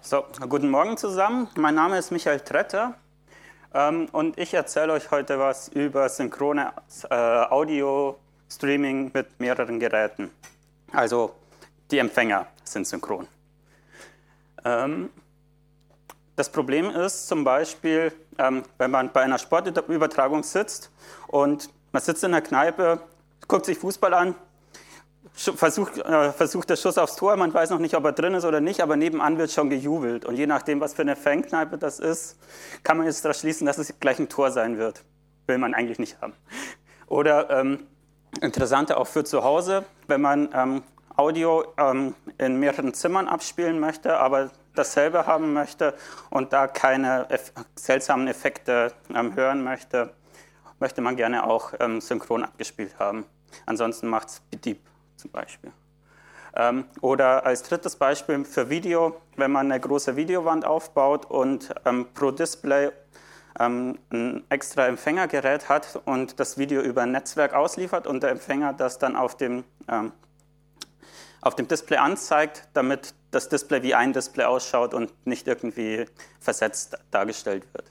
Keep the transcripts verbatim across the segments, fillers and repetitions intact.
So, guten Morgen zusammen. Mein Name ist Michael Tretter ähm, und ich erzähle euch heute was über synchrone äh, Audio-Streaming mit mehreren Geräten. Also die Empfänger sind synchron. Ähm, das Problem ist zum Beispiel, ähm, wenn man bei einer Sportübertragung sitzt und man sitzt in der Kneipe, guckt sich Fußball an, Versucht, äh, versucht der Schuss aufs Tor, man weiß noch nicht, ob er drin ist oder nicht, aber nebenan wird schon gejubelt. Und je nachdem, was für eine Fankneipe das ist, kann man jetzt daraus schließen, dass es gleich ein Tor sein wird. Will man eigentlich nicht haben. Oder ähm, interessanter auch für zu Hause, wenn man ähm, Audio ähm, in mehreren Zimmern abspielen möchte, aber dasselbe haben möchte und da keine eff seltsamen Effekte ähm, hören möchte, möchte man gerne auch ähm, synchron abgespielt haben. Ansonsten macht es Beep zum Beispiel. Ähm, oder als drittes Beispiel für Video, wenn man eine große Videowand aufbaut und ähm, pro Display ähm, ein extra Empfängergerät hat und das Video über ein Netzwerk ausliefert und der Empfänger das dann auf dem, ähm, auf dem Display anzeigt, damit das Display wie ein Display ausschaut und nicht irgendwie versetzt dargestellt wird.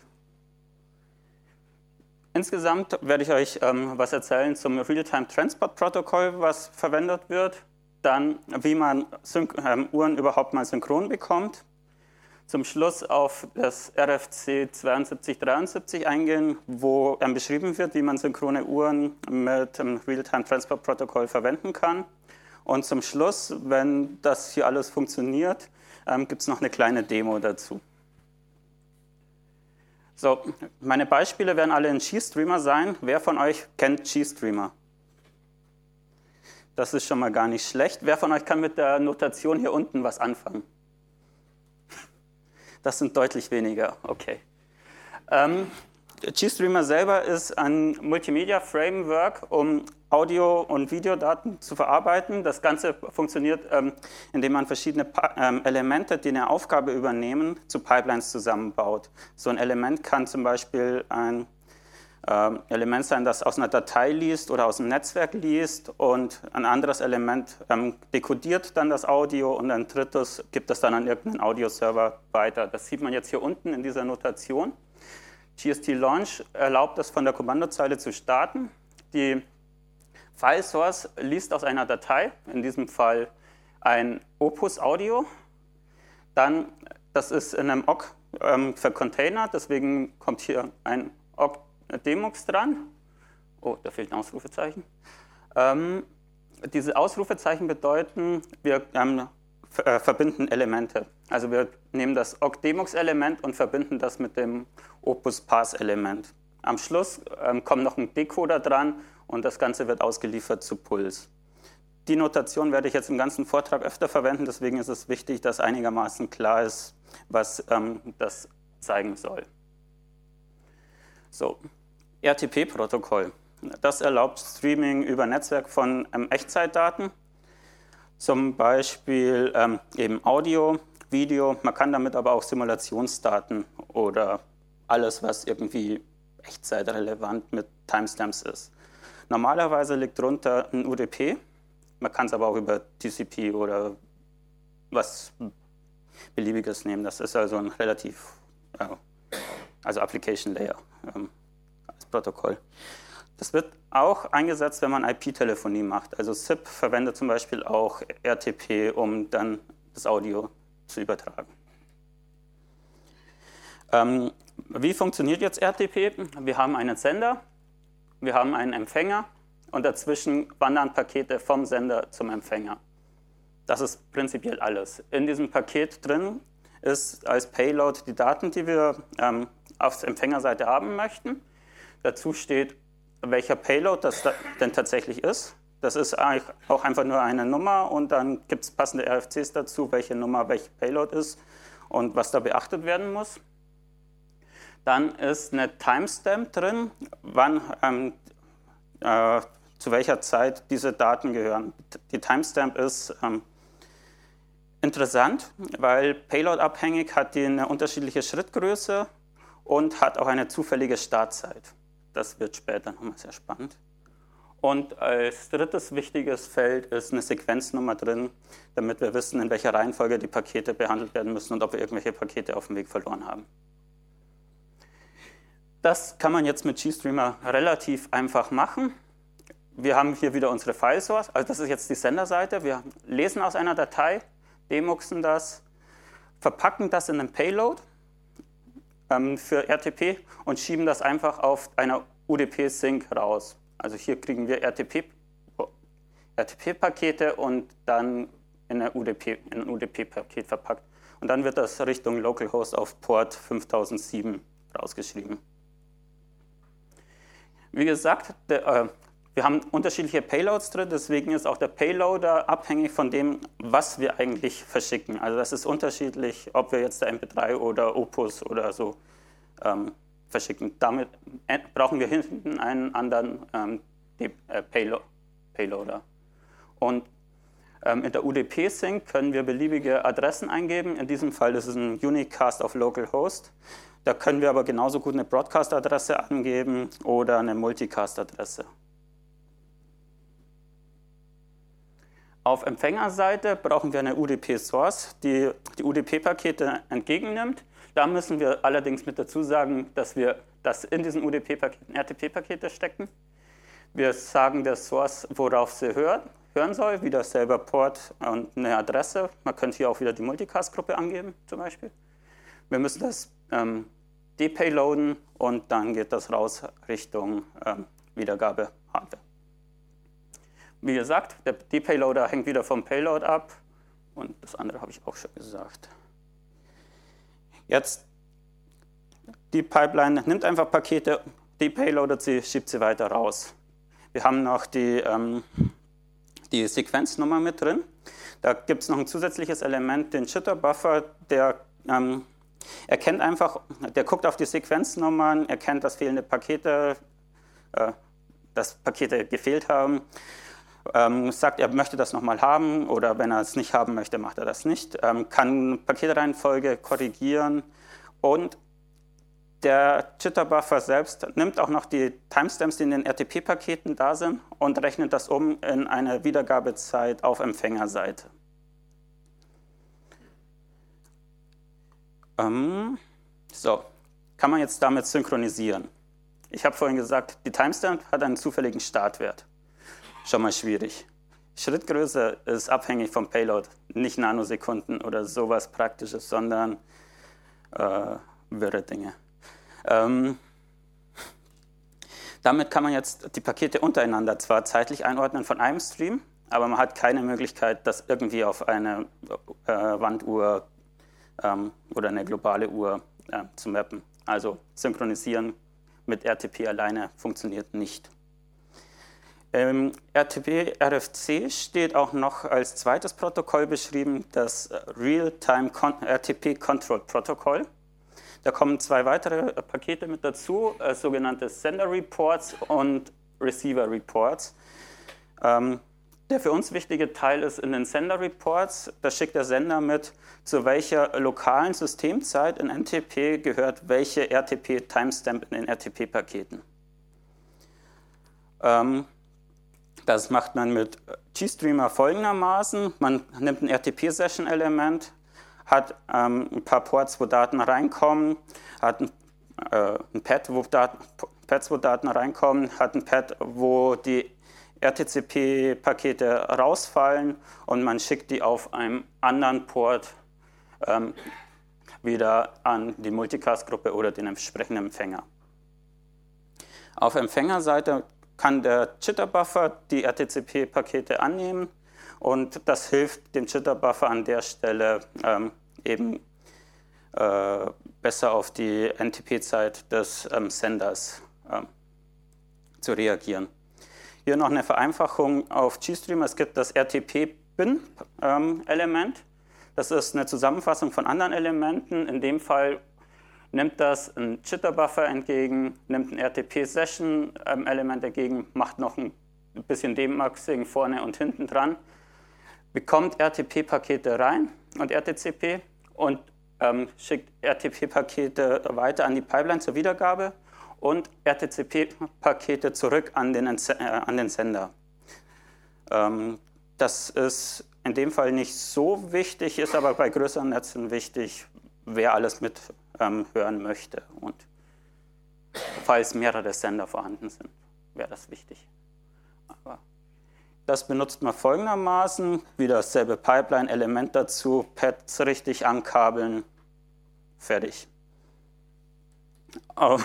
Insgesamt werde ich euch ähm, was erzählen zum Real-Time-Transport-Protokoll, was verwendet wird, dann wie man Syn ähm, Uhren überhaupt mal synchron bekommt, zum Schluss auf das R F C zweiundsiebzig dreiundsiebzig eingehen, wo ähm, beschrieben wird, wie man synchrone Uhren mit dem Real-Time-Transport-Protokoll verwenden kann. Und zum Schluss, wenn das hier alles funktioniert, ähm, gibt es noch eine kleine Demo dazu. So, meine Beispiele werden alle in GStreamer sein. Wer von euch kennt GStreamer? Das ist schon mal gar nicht schlecht. Wer von euch kann mit der Notation hier unten was anfangen? Das sind deutlich weniger, okay. Ähm, GStreamer selber ist ein Multimedia-Framework, um Audio- und Videodaten zu verarbeiten. Das Ganze funktioniert, ähm, indem man verschiedene pa ähm, Elemente, die eine Aufgabe übernehmen, zu Pipelines zusammenbaut. So ein Element kann zum Beispiel ein ähm, Element sein, das aus einer Datei liest oder aus einem Netzwerk liest, und ein anderes Element ähm, dekodiert dann das Audio und ein drittes gibt es dann an irgendeinen Audioserver weiter. Das sieht man jetzt hier unten in dieser Notation. G S T Launch erlaubt es, von der Kommandozeile zu starten. Die File Source liest aus einer Datei, in diesem Fall ein Opus Audio. Dann, das ist in einem Ogg ähm, für Container, deswegen kommt hier ein Ogg Demux dran. Oh, da fehlt ein Ausrufezeichen. Ähm, diese Ausrufezeichen bedeuten, wir ähm, äh, verbinden Elemente. Also wir nehmen das Ogg Demux Element und verbinden das mit dem Opus Parse Element. Am Schluss ähm, kommt noch ein Decoder dran und das Ganze wird ausgeliefert zu Puls. Die Notation werde ich jetzt im ganzen Vortrag öfter verwenden, deswegen ist es wichtig, dass einigermaßen klar ist, was ähm, das zeigen soll. So, R T P-Protokoll. Das erlaubt Streaming über Netzwerk von ähm, Echtzeitdaten, zum Beispiel ähm, eben Audio, Video. Man kann damit aber auch Simulationsdaten oder alles, was irgendwie echtzeitrelevant mit Timestamps ist. Normalerweise liegt drunter ein U D P, man kann es aber auch über T C P oder was Beliebiges nehmen. Das ist also ein relativ, äh, also Application Layer ähm, als Protokoll. Das wird auch eingesetzt, wenn man I P-Telefonie macht. Also S I P verwendet zum Beispiel auch R T P, um dann das Audio zu übertragen. Ähm, wie funktioniert jetzt R T P? Wir haben einen Sender, wir haben einen Empfänger und dazwischen wandern Pakete vom Sender zum Empfänger. Das ist prinzipiell alles. In diesem Paket drin ist als Payload die Daten, die wir ähm, auf der Empfängerseite haben möchten. Dazu steht, welcher Payload das da denn tatsächlich ist. Das ist eigentlich auch einfach nur eine Nummer und dann gibt es passende R F Cs dazu, welche Nummer welche Payload ist und was da beachtet werden muss. Dann ist eine Timestamp drin, wann, ähm, äh, zu welcher Zeit diese Daten gehören. Die Timestamp ist ähm, interessant, weil Payload-abhängig hat die eine unterschiedliche Schrittgröße und hat auch eine zufällige Startzeit. Das wird später nochmal sehr spannend. Und als drittes wichtiges Feld ist eine Sequenznummer drin, damit wir wissen, in welcher Reihenfolge die Pakete behandelt werden müssen und ob wir irgendwelche Pakete auf dem Weg verloren haben. Das kann man jetzt mit GStreamer relativ einfach machen. Wir haben hier wieder unsere File-Source, also das ist jetzt die Senderseite. Wir lesen aus einer Datei, demuxen das, verpacken das in einen Payload ähm, für R T P und schieben das einfach auf einer U D P-Sync raus. Also hier kriegen wir R T P-Pakete und dann in, eine U D P, in ein U D P-Paket verpackt. Und dann wird das Richtung Localhost auf Port fünftausendsieben rausgeschrieben. Wie gesagt, der, äh, wir haben unterschiedliche Payloads drin, deswegen ist auch der Payloader abhängig von dem, was wir eigentlich verschicken. Also das ist unterschiedlich, ob wir jetzt der M P drei oder Opus oder so ähm, verschicken. Damit brauchen wir hinten einen anderen ähm, die, äh, Paylo Payloader. Und ähm, in der U D P-Sync können wir beliebige Adressen eingeben. In diesem Fall ist es ein Unicast auf Localhost. Da können wir aber genauso gut eine Broadcast-Adresse angeben oder eine Multicast-Adresse. Auf Empfängerseite brauchen wir eine U D P-Source, die die U D P-Pakete entgegennimmt. Da müssen wir allerdings mit dazu sagen, dass wir das in diesen U D P-Paketen R T P-Pakete stecken. Wir sagen der Source, worauf sie hört, hören soll, wieder selber Port und eine Adresse. Man könnte hier auch wieder die Multicast-Gruppe angeben, zum Beispiel. Wir müssen das ähm, depayloaden und dann geht das raus Richtung ähm, Wiedergabe-Hardware. Wie gesagt, der Depayloader hängt wieder vom Payload ab und das andere habe ich auch schon gesagt. Jetzt, die Pipeline nimmt einfach Pakete, depayloadet sie, schiebt sie weiter raus. Wir haben noch die, ähm, die Sequenznummer mit drin. Da gibt es noch ein zusätzliches Element, den Jitter-Buffer, der ähm, erkennt einfach, der guckt auf die Sequenznummern, erkennt, dass fehlende Pakete, äh, dass Pakete gefehlt haben, ähm, sagt, er möchte das nochmal haben oder wenn er es nicht haben möchte, macht er das nicht, ähm, kann Paketreihenfolge korrigieren und der Jitter-Buffer selbst nimmt auch noch die Timestamps, die in den R T P-Paketen da sind und rechnet das um in eine Wiedergabezeit auf Empfängerseite. Ähm, so, kann man jetzt damit synchronisieren. Ich habe vorhin gesagt, die Timestamp hat einen zufälligen Startwert. Schon mal schwierig. Schrittgröße ist abhängig vom Payload, nicht Nanosekunden oder sowas Praktisches, sondern äh, wirre Dinge. Ähm, damit kann man jetzt die Pakete untereinander zwar zeitlich einordnen von einem Stream, aber man hat keine Möglichkeit, das irgendwie auf eine äh, Wanduhr ähm, oder eine globale Uhr äh, zu mappen. Also synchronisieren mit R T P alleine funktioniert nicht. Im R T P R F C steht auch noch als zweites Protokoll beschrieben das Real-Time R T P Control Protocol. Da kommen zwei weitere Pakete mit dazu, äh, sogenannte Sender Reports und Receiver Reports. Ähm, der für uns wichtige Teil ist in den Sender Reports, da schickt der Sender mit, zu welcher lokalen Systemzeit in N T P gehört welche R T P-Timestamp in den R T P-Paketen. Ähm, das macht man mit GStreamer folgendermaßen. Man nimmt ein R T P-Session-Element, hat ähm, ein paar Ports, wo Daten reinkommen, hat ein, äh, ein Pad, wo Daten, Pads, wo Daten reinkommen, hat ein Pad, wo die R T C P-Pakete rausfallen und man schickt die auf einem anderen Port ähm, wieder an die Multicast-Gruppe oder den entsprechenden Empfänger. Auf Empfängerseite kann der Jitter-Buffer die R T C P-Pakete annehmen und das hilft dem Jitter-Buffer an der Stelle ähm, eben äh, besser auf die N T P-Zeit des ähm, Senders ähm, zu reagieren. Hier noch eine Vereinfachung auf GStreamer. Es gibt das R T P-Bin-Element. Das ist eine Zusammenfassung von anderen Elementen. In dem Fall nimmt das ein Jitter-Buffer entgegen, nimmt ein R T P-Session-Element entgegen, macht noch ein bisschen Demaxing vorne und hinten dran, bekommt R T P-Pakete rein und R T C P und ähm, schickt R T P-Pakete weiter an die Pipeline zur Wiedergabe und R T C P-Pakete zurück an den, äh, an den Sender. Ähm, das ist in dem Fall nicht so wichtig, ist aber bei größeren Netzen wichtig, wer alles mit ähm, hören möchte. Und falls mehrere Sender vorhanden sind, wäre das wichtig. Aber das benutzt man folgendermaßen, wieder dasselbe Pipeline-Element dazu, Pads richtig ankabeln, fertig. Auf,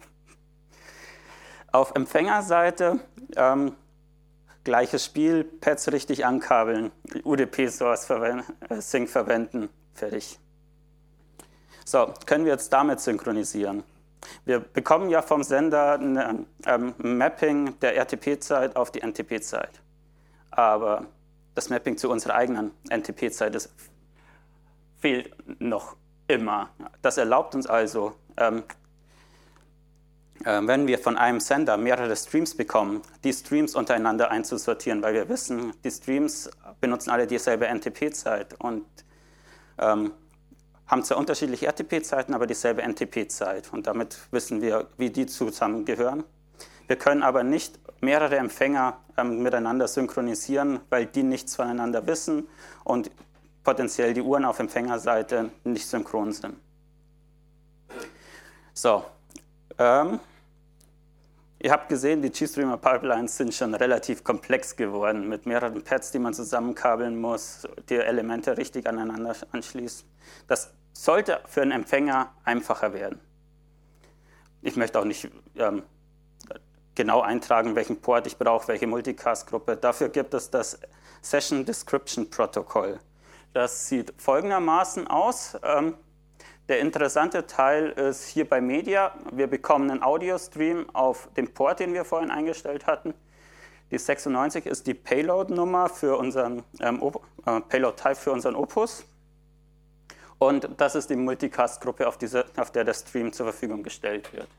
auf Empfängerseite ähm, gleiches Spiel, Pads richtig ankabeln, U D P-Source verwenden, äh, Sync verwenden, fertig. So, können wir jetzt damit synchronisieren? Wir bekommen ja vom Sender ein ähm, Mapping der R T P-Zeit auf die N T P-Zeit. Aber das Mapping zu unserer eigenen N T P-Zeit fehlt noch immer. Das erlaubt uns also, ähm, äh, wenn wir von einem Sender mehrere Streams bekommen, die Streams untereinander einzusortieren, weil wir wissen, die Streams benutzen alle dieselbe N T P-Zeit und ähm, haben zwar unterschiedliche R T P-Zeiten, aber dieselbe N T P-Zeit. Und damit wissen wir, wie die zusammengehören. Wir können aber nicht mehrere Empfänger ähm, miteinander synchronisieren, weil die nichts voneinander wissen und potenziell die Uhren auf Empfängerseite nicht synchron sind. So, ähm, ihr habt gesehen, die GStreamer-Pipelines sind schon relativ komplex geworden, mit mehreren Pads, die man zusammenkabeln muss, die Elemente richtig aneinander anschließen. Das sollte für einen Empfänger einfacher werden. Ich möchte auch nicht ähm, genau eintragen, welchen Port ich brauche, welche Multicast-Gruppe. Dafür gibt es das Session Description Protocol. Das sieht folgendermaßen aus. Ähm, der interessante Teil ist hier bei Media. Wir bekommen einen Audio-Stream auf dem Port, den wir vorhin eingestellt hatten. Die sechsundneunzig ist die Payload-Nummer für unseren ähm, äh, Payload-Type für unseren Opus. Und das ist die Multicast-Gruppe, auf, auf der der Stream zur Verfügung gestellt wird.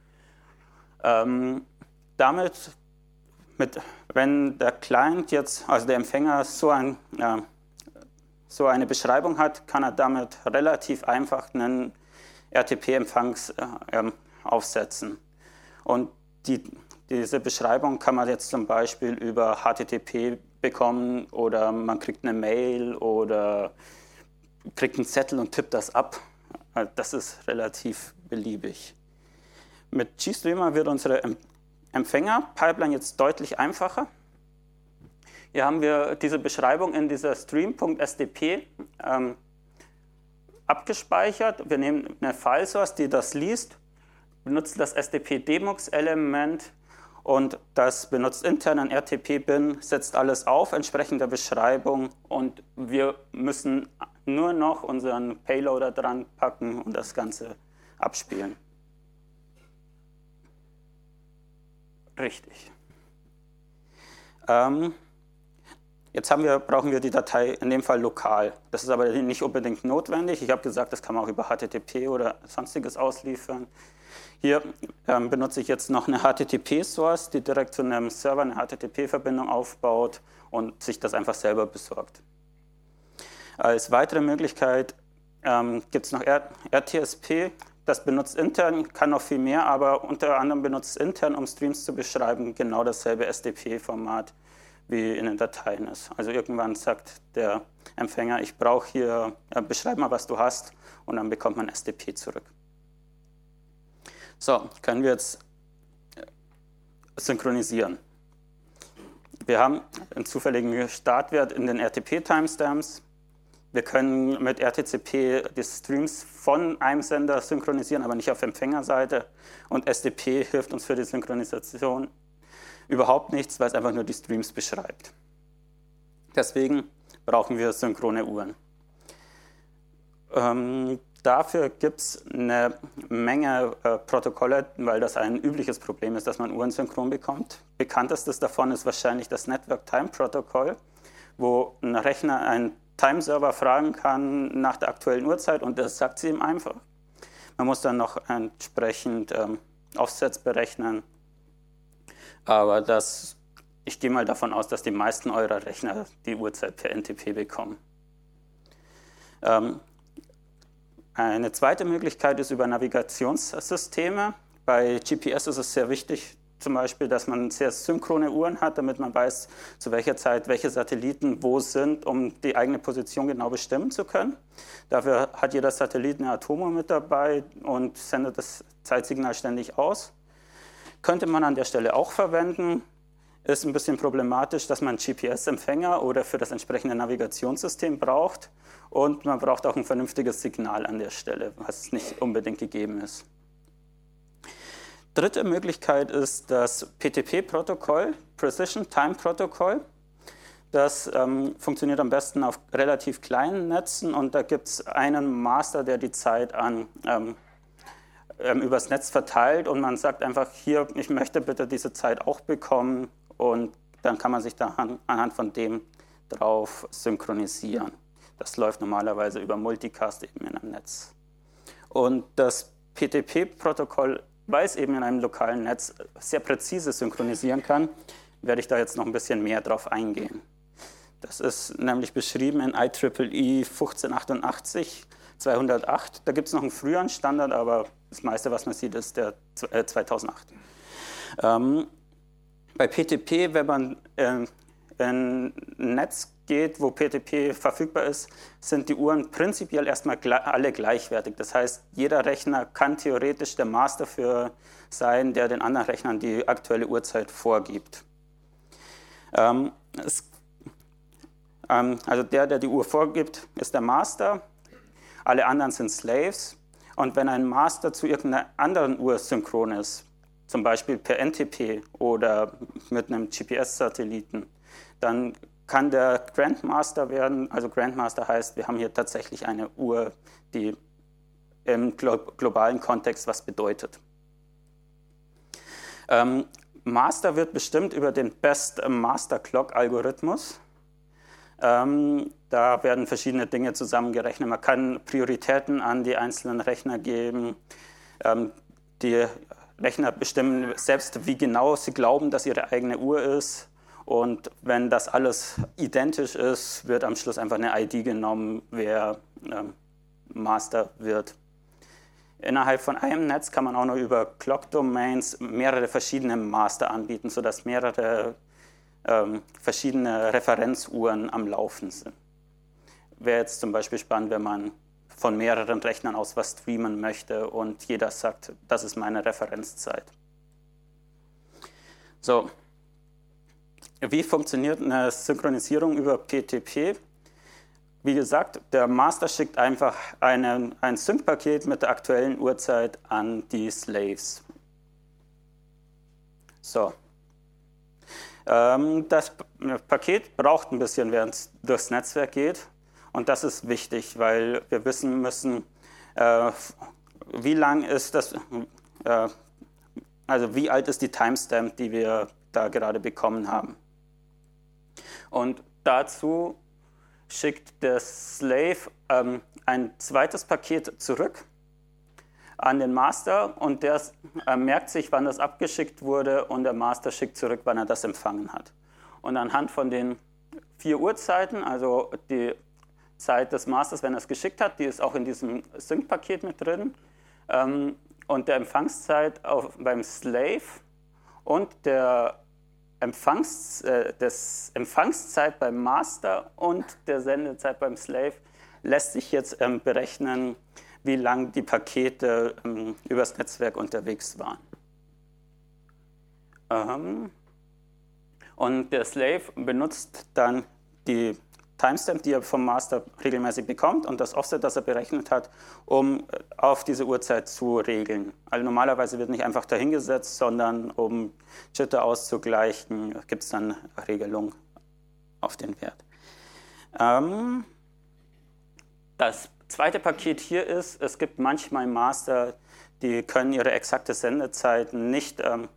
Ähm, damit, mit, wenn der Client jetzt, also der Empfänger, so, ein, äh, so eine Beschreibung hat, kann er damit relativ einfach einen R T P-Empfangs äh, aufsetzen. Und die, diese Beschreibung kann man jetzt zum Beispiel über H T T P bekommen oder man kriegt eine Mail oder kriegt einen Zettel und tippt das ab. Das ist relativ beliebig. Mit GStreamer wird unsere Empfänger-Pipeline jetzt deutlich einfacher. Hier haben wir diese Beschreibung in dieser stream.sdp ähm, abgespeichert. Wir nehmen eine File-Source, die das liest, benutzen das S D P-Demux-Element und das benutzt intern ein R T P-Bin, setzt alles auf, entsprechend der Beschreibung und wir müssen nur noch unseren Payloader dran packen und das Ganze abspielen. Richtig. Ähm, jetzt haben wir, brauchen wir die Datei in dem Fall lokal. Das ist aber nicht unbedingt notwendig. Ich habe gesagt, das kann man auch über H T T P oder sonstiges ausliefern. Hier ähm, benutze ich jetzt noch eine H T T P-Source, die direkt zu einem Server eine H T T P-Verbindung aufbaut und sich das einfach selber besorgt. Als weitere Möglichkeit ähm, gibt es noch R T S P. Das benutzt intern, kann noch viel mehr, aber unter anderem benutzt intern, um Streams zu beschreiben, genau dasselbe S D P-Format wie in den Dateien ist. Also irgendwann sagt der Empfänger, ich brauche hier, äh, beschreib mal, was du hast, und dann bekommt man S D P zurück. So, können wir jetzt synchronisieren. Wir haben einen zufälligen Startwert in den R T P-Timestamps. Wir können mit R T C P die Streams von einem Sender synchronisieren, aber nicht auf Empfängerseite. Und S D P hilft uns für die Synchronisation überhaupt nichts, weil es einfach nur die Streams beschreibt. Deswegen brauchen wir synchrone Uhren. Ähm, dafür gibt es eine Menge äh, Protokolle, weil das ein übliches Problem ist, dass man Uhren synchron bekommt. Bekanntestes davon ist wahrscheinlich das Network-Time-Protokoll, wo ein Rechner einen Time-Server fragen kann nach der aktuellen Uhrzeit und das sagt sie ihm einfach. Man muss dann noch entsprechend ähm, Offsets berechnen. Aber das, ich gehe mal davon aus, dass die meisten eurer Rechner die Uhrzeit per N T P bekommen. Ähm, eine zweite Möglichkeit ist über Navigationssysteme. bei G P S ist es sehr wichtig, zum Beispiel, dass man sehr synchrone Uhren hat, damit man weiß, zu welcher Zeit welche Satelliten wo sind, um die eigene Position genau bestimmen zu können. Dafür hat jeder Satellit eine Atomuhr mit dabei und sendet das Zeitsignal ständig aus. Könnte man an der Stelle auch verwenden. Ist ein bisschen problematisch, dass man einen G P S-Empfänger oder für das entsprechende Navigationssystem braucht. Und man braucht auch ein vernünftiges Signal an der Stelle, was nicht unbedingt gegeben ist. Dritte Möglichkeit ist das P T P-Protokoll, Precision Time Protocol. Das ähm, funktioniert am besten auf relativ kleinen Netzen und da gibt es einen Master, der die Zeit an, ähm, ähm, übers Netz verteilt und man sagt einfach, hier, ich möchte bitte diese Zeit auch bekommen und dann kann man sich da an, anhand von dem drauf synchronisieren. Das läuft normalerweise über Multicast eben in einem Netz. Und das P T P-Protokoll, weil es eben in einem lokalen Netz sehr präzise synchronisieren kann, werde ich da jetzt noch ein bisschen mehr drauf eingehen. Das ist nämlich beschrieben in I E E E fünfzehn achtundachtzig zweihundertacht. Da gibt es noch einen früheren Standard, aber das meiste, was man sieht, ist der zweitausendacht. Ähm, bei P T P, wenn man äh, in ein Netz geht, wo P T P verfügbar ist, sind die Uhren prinzipiell erstmal alle gleichwertig. Das heißt, jeder Rechner kann theoretisch der Master für sein, der den anderen Rechnern die aktuelle Uhrzeit vorgibt. Ähm, es, ähm, also der, der die Uhr vorgibt, ist der Master. Alle anderen sind Slaves. Und wenn ein Master zu irgendeiner anderen Uhr synchron ist, zum Beispiel per N T P oder mit einem G P S-Satelliten, dann kann der Grandmaster werden. Also Grandmaster heißt, wir haben hier tatsächlich eine Uhr, die im glo globalen Kontext was bedeutet. Ähm, Master wird bestimmt über den Best Master Clock Algorithmus. Ähm, da werden verschiedene Dinge zusammengerechnet. Man kann Prioritäten an die einzelnen Rechner geben. Ähm, die Rechner bestimmen selbst, wie genau sie glauben, dass ihre eigene Uhr ist. Und wenn das alles identisch ist, wird am Schluss einfach eine I D genommen, wer ähm, Master wird. Innerhalb von einem Netz kann man auch noch über Clock Domains mehrere verschiedene Master anbieten, sodass mehrere ähm, verschiedene Referenzuhren am Laufen sind. Wäre jetzt zum Beispiel spannend, wenn man von mehreren Rechnern aus was streamen möchte und jeder sagt, das ist meine Referenzzeit. So. Wie funktioniert eine Synchronisierung über P T P? Wie gesagt, der Master schickt einfach eine, ein Sync-Paket mit der aktuellen Uhrzeit an die Slaves. So. Ähm, das Paket braucht ein bisschen, während es durchs Netzwerk geht. Und das ist wichtig, weil wir wissen müssen, äh, wie lang ist das, äh, also wie alt ist die Timestamp, die wir da gerade bekommen haben. Und dazu schickt der Slave ähm, ein zweites Paket zurück an den Master und der äh, merkt sich, wann das abgeschickt wurde und der Master schickt zurück, wann er das empfangen hat. Und anhand von den vier Uhrzeiten, also die Zeit des Masters, wenn er es geschickt hat, die ist auch in diesem Sync-Paket mit drin, ähm, und der Empfangszeit auf, beim Slave und der Empfangs, äh, des Empfangszeit beim Master und der Sendezeit beim Slave lässt sich jetzt ähm, berechnen, wie lang die Pakete ähm, übers Netzwerk unterwegs waren. Ähm, und der Slave benutzt dann die Timestamp, die er vom Master regelmäßig bekommt und das Offset, das er berechnet hat, um auf diese Uhrzeit zu regeln. Also normalerweise wird nicht einfach dahingesetzt, sondern um Jitter auszugleichen, gibt es dann eine Regelung auf den Wert. Ähm, das zweite Paket hier ist, es gibt manchmal Master, die können ihre exakte Sendezeit nicht, ähm,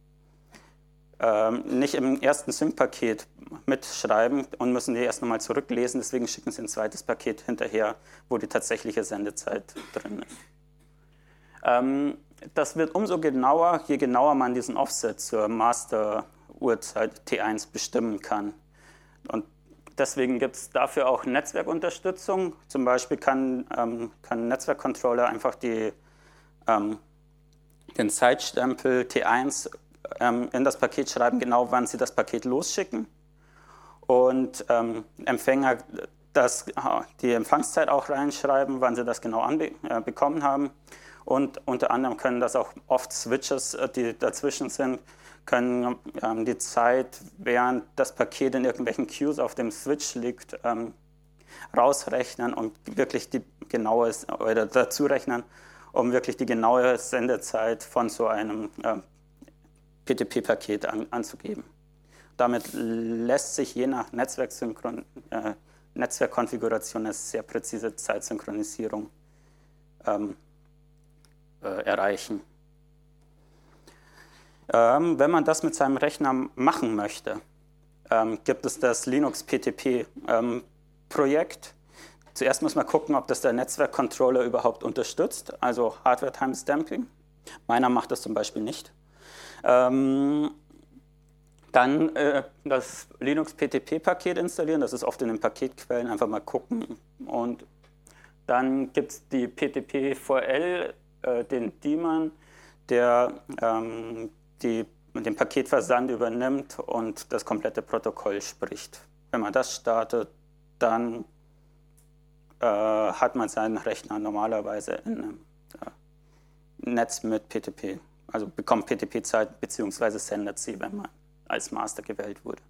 ähm, nicht im ersten Sync-Paket mitschreiben und müssen die erst nochmal zurücklesen. Deswegen schicken sie ein zweites Paket hinterher, wo die tatsächliche Sendezeit drin ist. Ähm, das wird umso genauer, je genauer man diesen Offset zur Master-Uhrzeit T eins bestimmen kann. Und deswegen gibt es dafür auch Netzwerkunterstützung. Zum Beispiel kann, ähm, kann ein Netzwerkcontroller einfach die, ähm, den Zeitstempel T eins ähm, in das Paket schreiben, genau wann sie das Paket losschicken. Und ähm, Empfänger das, die Empfangszeit auch reinschreiben, wann sie das genau anbe äh, bekommen haben. Und unter anderem können das auch oft Switches, die dazwischen sind, können ähm, die Zeit, während das Paket in irgendwelchen Queues auf dem Switch liegt, ähm, rausrechnen und wirklich die genaue, oder dazu rechnen, um wirklich die genaue Sendezeit von so einem äh, P T P-Paket an, anzugeben. Damit lässt sich je nach Netzwerksynchron, äh, Netzwerkkonfiguration eine sehr präzise Zeitsynchronisierung ähm, äh, erreichen. Ähm, wenn man das mit seinem Rechner machen möchte, ähm, gibt es das Linux P T P-Projekt. Ähm, Zuerst muss man gucken, ob das der Netzwerkcontroller überhaupt unterstützt, also Hardware-Timestamping. Meiner macht das zum Beispiel nicht. Ähm, dann äh, das Linux P T P-Paket installieren, das ist oft in den Paketquellen, einfach mal gucken. Und dann gibt es die P T P V L, äh, den Daemon, der ähm, die, den Paketversand übernimmt und das komplette Protokoll spricht. Wenn man das startet, dann äh, hat man seinen Rechner normalerweise in einem äh, Netz mit P T P, also bekommt P T P-Zeit bzw. sendet sie, wenn man als Master gewählt wurde.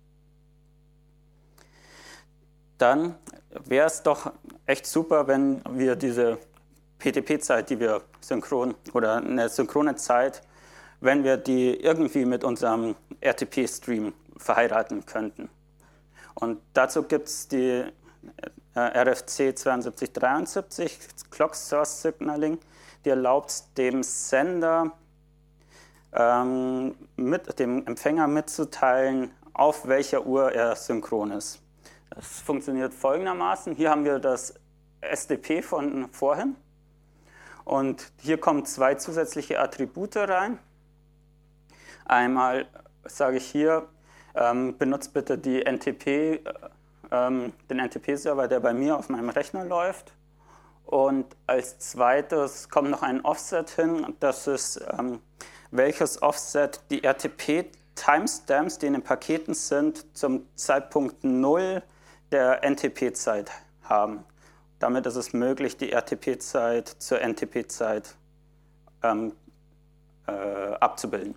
Dann wäre es doch echt super, wenn wir diese P T P-Zeit, die wir synchron oder eine synchrone Zeit, wenn wir die irgendwie mit unserem R T P-Stream verheiraten könnten. Und dazu gibt es die äh, R F C sieben zwei drei sieben, Clock Source Signaling, die erlaubt dem Sender, ähm, mit dem Empfänger mitzuteilen, auf welcher Uhr er synchron ist. Das funktioniert folgendermaßen. Hier haben wir das S D P von vorhin. Und hier kommen zwei zusätzliche Attribute rein. Einmal sage ich hier, ähm, benutzt bitte die N T P, ähm, den N T P-Server, der bei mir auf meinem Rechner läuft. Und als zweites kommt noch ein Offset hin. Das ist, ähm, welches Offset die R T P-Timestamps, die in den Paketen sind, zum Zeitpunkt null der N T P-Zeit haben. Damit ist es möglich, die R T P-Zeit zur N T P-Zeit ähm, äh, abzubilden.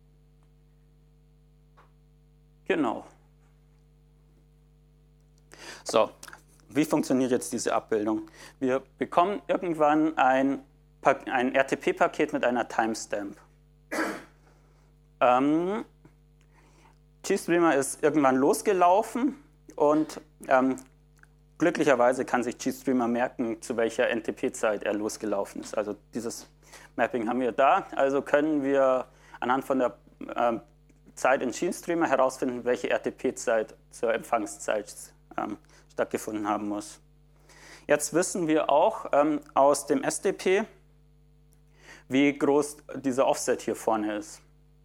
Genau. So, wie funktioniert jetzt diese Abbildung? Wir bekommen irgendwann ein, ein R T P-Paket mit einer Timestamp. Ähm, GStreamer ist irgendwann losgelaufen und ähm, glücklicherweise kann sich GStreamer merken, zu welcher N T P-Zeit er losgelaufen ist. Also dieses Mapping haben wir da. Also können wir anhand von der ähm, Zeit in GStreamer herausfinden, welche R T P-Zeit zur Empfangszeit ähm, stattgefunden haben muss. Jetzt wissen wir auch ähm, aus dem S D P, wie groß dieser Offset hier vorne ist.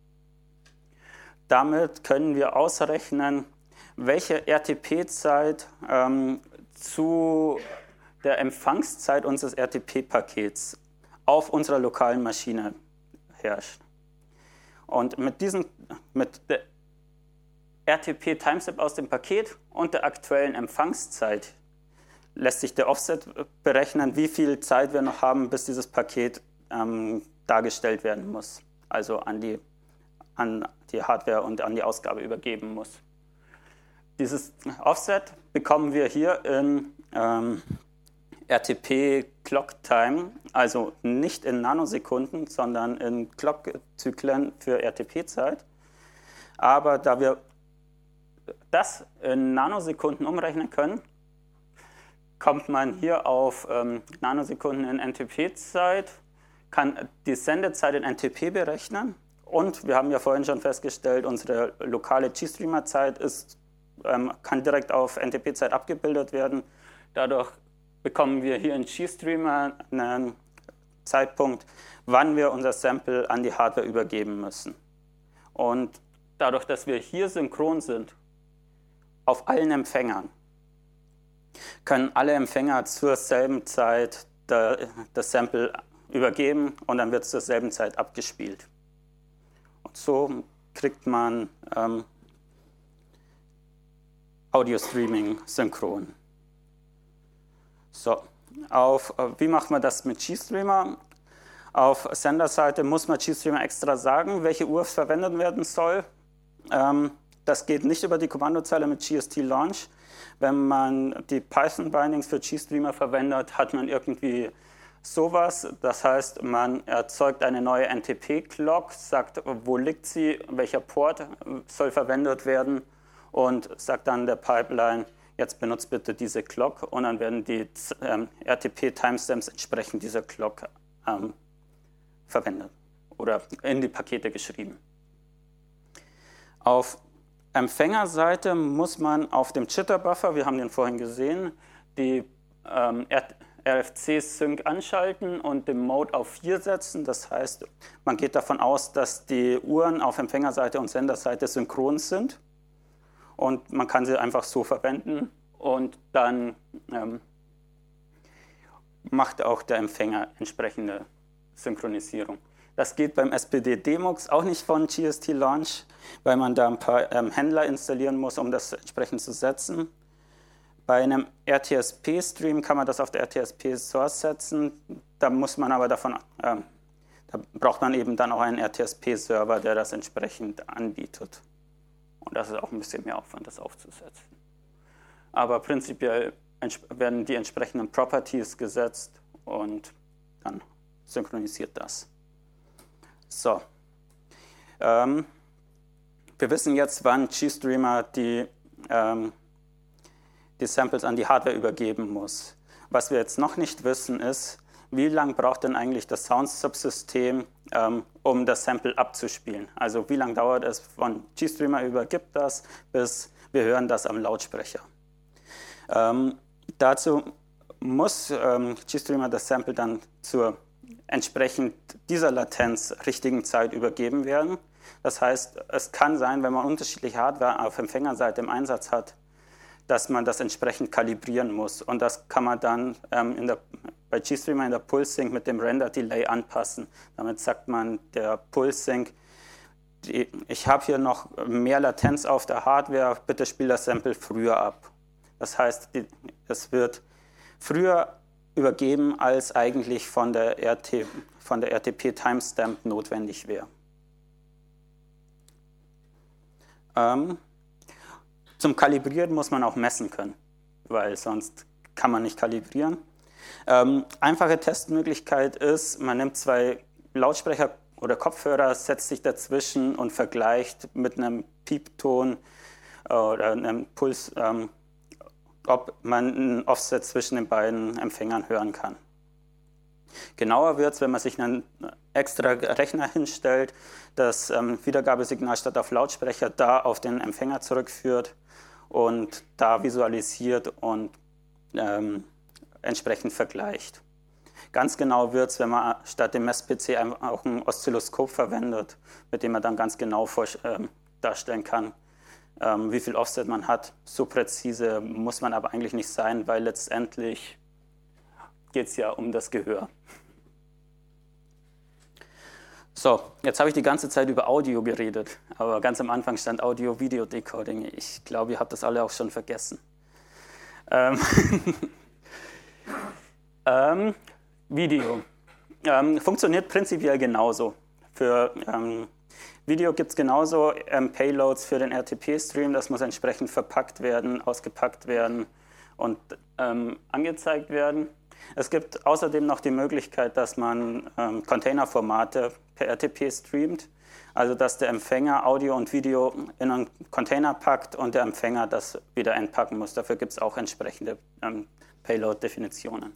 Damit können wir ausrechnen, welche R T P-Zeit ähm, zu der Empfangszeit unseres R T P-Pakets auf unserer lokalen Maschine herrscht. Und mit, diesen, mit der R T P-Timestamp aus dem Paket und der aktuellen Empfangszeit lässt sich der Offset berechnen, wie viel Zeit wir noch haben, bis dieses Paket ähm, dargestellt werden muss, also an die, an die Hardware und an die Ausgabe übergeben muss. Dieses Offset bekommen wir hier in ähm, R T P Clock Time, also nicht in Nanosekunden, sondern in Clock-Zyklen für R T P-Zeit. Aber da wir das in Nanosekunden umrechnen können, kommt man hier auf ähm, Nanosekunden in N T P-Zeit, kann die Sendezeit in N T P berechnen und wir haben ja vorhin schon festgestellt, unsere lokale GStreamer-Zeit ist, ähm, kann direkt auf N T P-Zeit abgebildet werden. Dadurch bekommen wir hier in GStreamer einen Zeitpunkt, wann wir unser Sample an die Hardware übergeben müssen. Und dadurch, dass wir hier synchron sind, auf allen Empfängern, können alle Empfänger zur selben Zeit das Sample übergeben und dann wird es zur selben Zeit abgespielt. Und so kriegt man ähm, Audio-Streaming synchron. So, auf, wie macht man das mit GStreamer? Auf Senderseite muss man GStreamer extra sagen, welche Uhr verwendet werden soll. Ähm, das geht nicht über die Kommandozeile mit G S T Launch. Wenn man die Python-Bindings für GStreamer verwendet, hat man irgendwie sowas. Das heißt, man erzeugt eine neue N T P-Clock, sagt, wo liegt sie, welcher Port soll verwendet werden und sagt dann der Pipeline, jetzt benutzt bitte diese Clock und dann werden die ähm, R T P-Timestamps entsprechend dieser Clock ähm, verwendet oder in die Pakete geschrieben. Auf Empfängerseite muss man auf dem Jitter-Buffer, wir haben den vorhin gesehen, die ähm, R F C-Sync anschalten und den Mode auf vier setzen. Das heißt, man geht davon aus, dass die Uhren auf Empfängerseite und Senderseite synchron sind. Und man kann sie einfach so verwenden und dann ähm, macht auch der Empfänger entsprechende Synchronisierung. Das geht beim S P D-Demux auch nicht von G S T Launch, weil man da ein paar ähm, Händler installieren muss, um das entsprechend zu setzen. Bei einem R T S P-Stream kann man das auf der R T S P-Source setzen. Da muss man aber davon, äh, da braucht man eben dann auch einen R T S P-Server, der das entsprechend anbietet. Und das ist auch ein bisschen mehr Aufwand, das aufzusetzen. Aber prinzipiell werden die entsprechenden Properties gesetzt und dann synchronisiert das. So. Ähm, wir wissen jetzt, wann GStreamer die, ähm, die Samples an die Hardware übergeben muss. Was wir jetzt noch nicht wissen, ist, wie lange braucht denn eigentlich das Sound-Subsystem, ähm, um das Sample abzuspielen? Also wie lange dauert es von GStreamer übergibt das, bis wir hören das am Lautsprecher? Ähm, dazu muss ähm, GStreamer das Sample dann zur entsprechend dieser Latenz richtigen Zeit übergeben werden. Das heißt, es kann sein, wenn man unterschiedliche Hardware auf Empfängerseite im Einsatz hat, dass man das entsprechend kalibrieren muss. Und das kann man dann ähm, in der, bei GStreamer in der Pulse-Sync mit dem Render-Delay anpassen. Damit sagt man der Pulse-Sync, ich habe hier noch mehr Latenz auf der Hardware, bitte spiel das Sample früher ab. Das heißt, die, es wird früher übergeben, als eigentlich von der, R T, von der R T P-Timestamp notwendig wäre. Ähm, Zum Kalibrieren muss man auch messen können, weil sonst kann man nicht kalibrieren. Ähm, einfache Testmöglichkeit ist, man nimmt zwei Lautsprecher oder Kopfhörer, setzt sich dazwischen und vergleicht mit einem Piepton oder einem Puls, ähm, ob man ein Offset zwischen den beiden Empfängern hören kann. Genauer wird es, wenn man sich einen extra Rechner hinstellt, das ähm, Wiedergabesignal statt auf Lautsprecher da auf den Empfänger zurückführt und da visualisiert und ähm, entsprechend vergleicht. Ganz genau wird es, wenn man statt dem Mess-P C auch ein Oszilloskop verwendet, mit dem man dann ganz genau vor, ähm, darstellen kann, ähm, wie viel Offset man hat. So präzise muss man aber eigentlich nicht sein, weil letztendlich geht es ja um das Gehör. So, jetzt habe ich die ganze Zeit über Audio geredet, aber ganz am Anfang stand Audio-Video-Decoding. Ich glaube, ihr habt das alle auch schon vergessen. Ähm, ähm, Video. Ähm, funktioniert prinzipiell genauso. Für ähm, Video gibt es genauso ähm, Payloads für den R T P-Stream. Das muss entsprechend verpackt werden, ausgepackt werden und ähm, angezeigt werden. Es gibt außerdem noch die Möglichkeit, dass man ähm, Containerformate per R T P streamt, also dass der Empfänger Audio und Video in einen Container packt und der Empfänger das wieder entpacken muss. Dafür gibt es auch entsprechende ähm, Payload-Definitionen.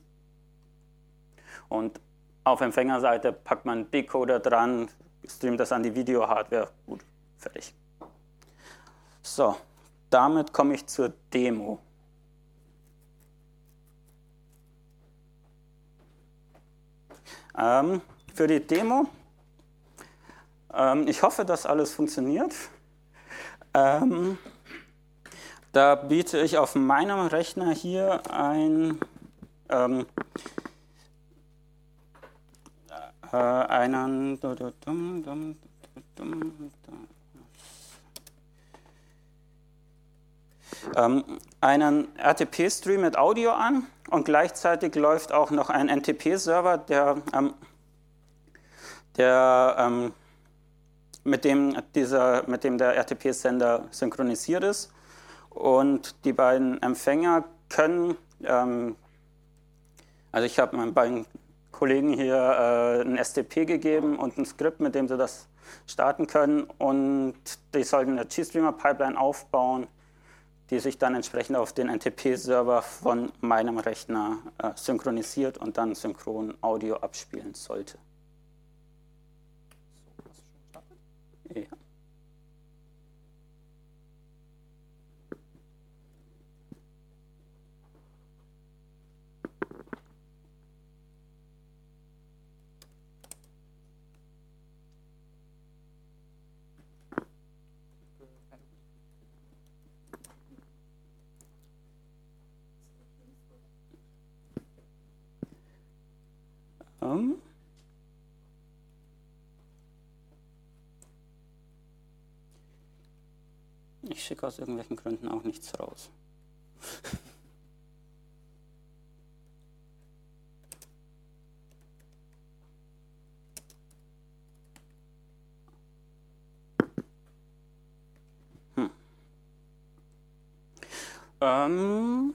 Und auf Empfängerseite packt man einen Decoder dran, streamt das an die Video-Hardware, gut, fertig. So, damit komme ich zur Demo. Ähm, für die Demo, ähm, ich hoffe, dass alles funktioniert. Ähm, da biete ich auf meinem Rechner hier ein, ähm, äh, einen, ähm, einen R T P-Stream mit Audio an und gleichzeitig läuft auch noch ein N T P-Server, der, ähm, der ähm, mit dem, dieser, mit dem der R T P-Sender synchronisiert ist. Und die beiden Empfänger können, ähm, also ich habe meinen beiden Kollegen hier äh, ein S T P gegeben und ein Skript, mit dem sie das starten können. Und die sollten eine GStreamer-Pipeline aufbauen, die sich dann entsprechend auf den N T P-Server von meinem Rechner äh, synchronisiert und dann synchron Audio abspielen sollte. Ja. Um. Ich schicke aus irgendwelchen Gründen auch nichts raus. hm. ähm.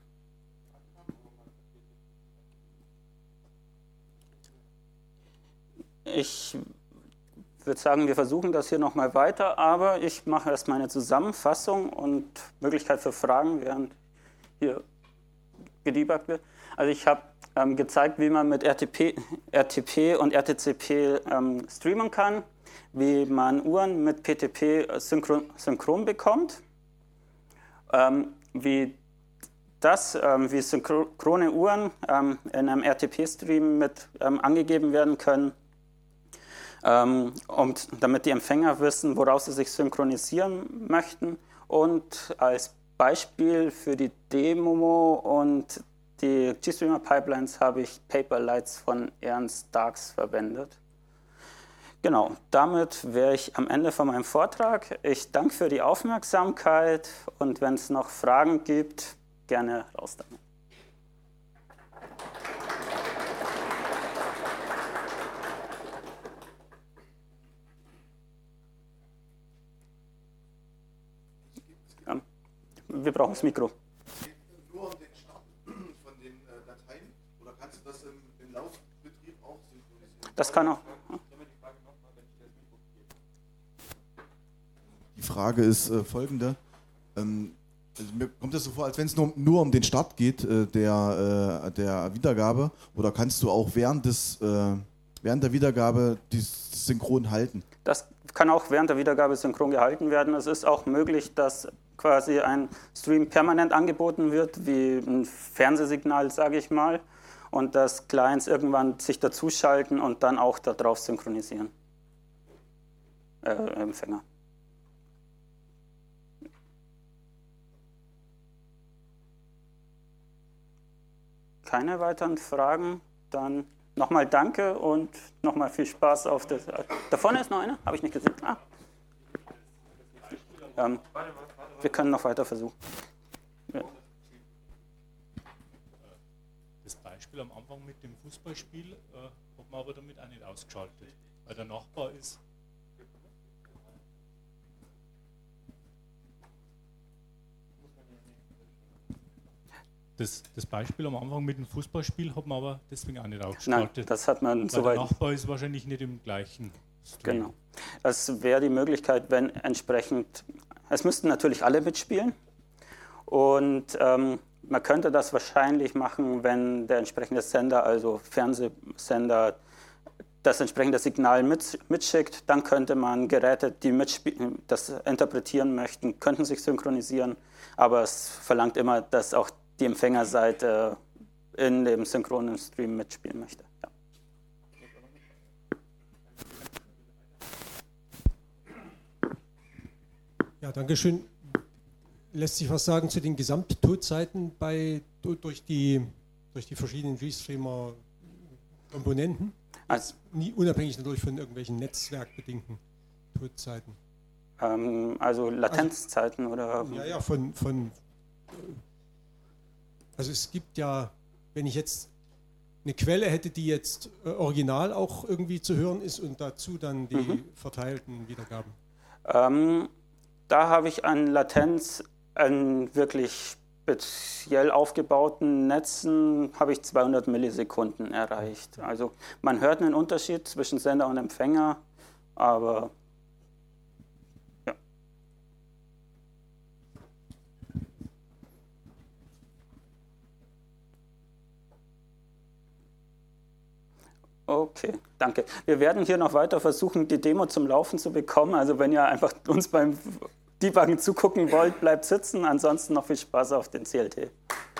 Ich würde sagen, wir versuchen das hier nochmal weiter, aber ich mache erst meine Zusammenfassung und Möglichkeit für Fragen, während hier gedebuggt wird. Also ich habe ähm, gezeigt, wie man mit R T P, R T P und R T C P ähm, streamen kann, wie man Uhren mit P T P synchron, synchron bekommt, ähm, wie das, ähm, wie synchrone Uhren ähm, in einem R T P-Stream mit ähm, angegeben werden können, Ähm, und damit die Empfänger wissen, woraus sie sich synchronisieren möchten. Und als Beispiel für die Demo und die GStreamer-Pipelines habe ich Paperlights von Ernst Starks verwendet. Genau, damit wäre ich am Ende von meinem Vortrag. Ich danke für die Aufmerksamkeit und wenn es noch Fragen gibt, gerne raus damit. Wir brauchen das Mikro. Nur um den Start von den äh, Dateien oder kannst du das im, im Laufbetrieb auch synchronisieren? Das kann auch. Die Frage ist äh, folgende. Ähm, also mir kommt das so vor, als wenn es nur, nur um den Start geht äh, der, äh, der Wiedergabe, oder kannst du auch während, des, äh, während der Wiedergabe die synchron halten? Das kann auch während der Wiedergabe synchron gehalten werden. Es ist auch möglich, dass quasi ein Stream permanent angeboten wird, wie ein Fernsehsignal, sage ich mal, und dass Clients irgendwann sich dazuschalten und dann auch darauf synchronisieren. Äh, Empfänger. Keine weiteren Fragen? Dann nochmal danke und nochmal viel Spaß auf das. Da vorne ist noch einer? Habe ich nicht gesehen. Ah. Ähm, wir können noch weiter versuchen. Ja. Das Beispiel am Anfang mit dem Fußballspiel äh, hat man aber damit auch nicht ausgeschaltet, weil der Nachbar ist. Das, das Beispiel am Anfang mit dem Fußballspiel hat man aber deswegen auch nicht ausgeschaltet. Nein, das hat man weil soweit. Der Nachbar ist wahrscheinlich nicht im gleichen Stream. Genau. Das wäre die Möglichkeit, wenn entsprechend. Es müssten natürlich alle mitspielen. Und ähm, man könnte das wahrscheinlich machen, wenn der entsprechende Sender, also Fernsehsender, das entsprechende Signal mit, mitschickt. Dann könnte man Geräte, die das interpretieren möchten, könnten sich synchronisieren. Aber es verlangt immer, dass auch die Empfängerseite in dem synchronen Stream mitspielen möchte. Ja. Ja, danke schön. Lässt sich was sagen zu den Gesamttodzeiten bei, durch, die, durch die verschiedenen GStreamer-Komponenten? Also, Nie unabhängig natürlich von irgendwelchen netzwerkbedingten Todzeiten. ähm, also Latenzzeiten oder... Ja, ja, von, von. Also es gibt ja, wenn ich jetzt eine Quelle hätte, die jetzt äh, original auch irgendwie zu hören ist und dazu dann die Mhm. verteilten Wiedergaben. Ähm, da habe ich an Latenz, an wirklich speziell aufgebauten Netzen, habe ich zweihundert Millisekunden erreicht. Also man hört einen Unterschied zwischen Sender und Empfänger, aber ja. Okay, danke. Wir werden hier noch weiter versuchen, die Demo zum Laufen zu bekommen. Also wenn ihr einfach uns beim Debuggen zugucken wollt, bleibt sitzen. Ansonsten noch viel Spaß auf den C L T.